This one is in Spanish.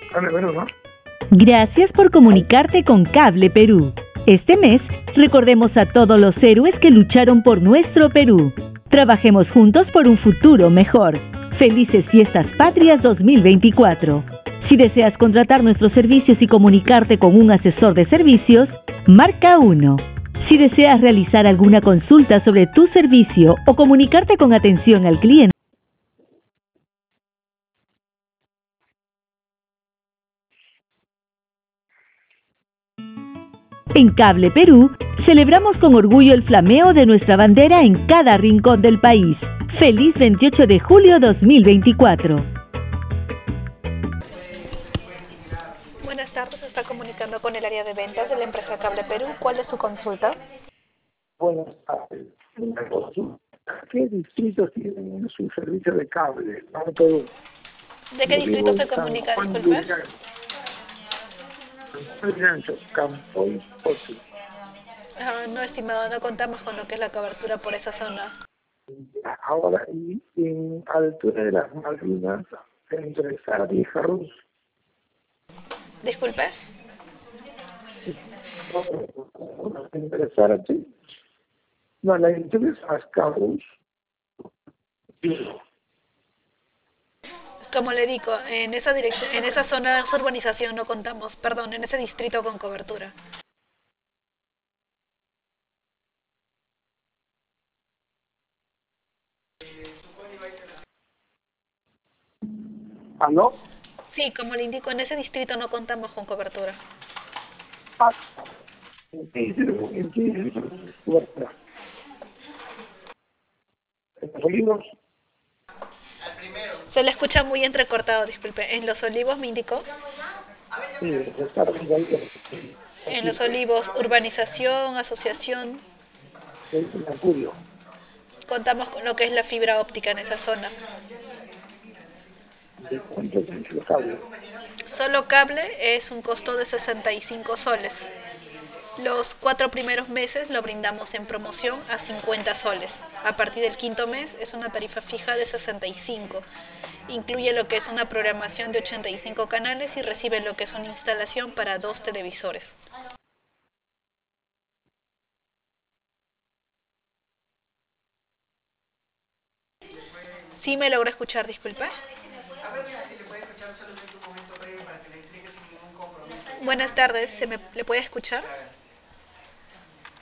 Cable Perú, ¿no? Gracias por comunicarte con Cable Perú. Este mes, recordemos a todos los héroes que lucharon por nuestro Perú. Trabajemos juntos por un futuro mejor. Felices Fiestas Patrias 2024. Si deseas contratar nuestros servicios y comunicarte con un asesor de servicios, marca 1. Si deseas realizar alguna consulta sobre tu servicio o comunicarte con atención al cliente, en Cable Perú, celebramos con orgullo el flameo de nuestra bandera en cada rincón del país. ¡Feliz 28 de julio 2024! Buenas tardes, se está comunicando con el área de ventas de la empresa Cable Perú. ¿Cuál es su consulta? Buenas tardes. ¿Qué distritos tienen su servicio de cable? No Perú. ¿De qué distrito se comunica? Disculpe. Campoy, Pochi. No, estimado, no contamos con lo que es la cobertura por esa zona. Ahora, y en altura de las Malvinas, entre Sardi y Jarrus, Disculpe. entre Sardi, no, la altura es Ascarus. Como le digo, en esa dirección, en esa zona, esa urbanización no contamos, perdón, en ese distrito con cobertura. ¿Aló? Sí, como le indico, en ese distrito no contamos con cobertura. ¿En qué distrito cobertura? ¿En los Olivos? Se le escucha muy entrecortado, disculpe. ¿En Los Olivos me indicó? Sí, de Sardi y Olivos. En Los Olivos, urbanización, asociación, En Mercurio. contamos con lo que es la fibra óptica en esa zona. ¿De cuánto es el cable? Solo cable es un costo de 65 soles. Los 4 primeros meses lo brindamos en promoción a 50 soles. A partir del quinto mes es una tarifa fija de 65. Incluye lo que es una programación de 85 canales y recibe lo que es una instalación para 2 televisores. Sí me logró escuchar, disculpe. Buenas tardes, ¿le puede escuchar?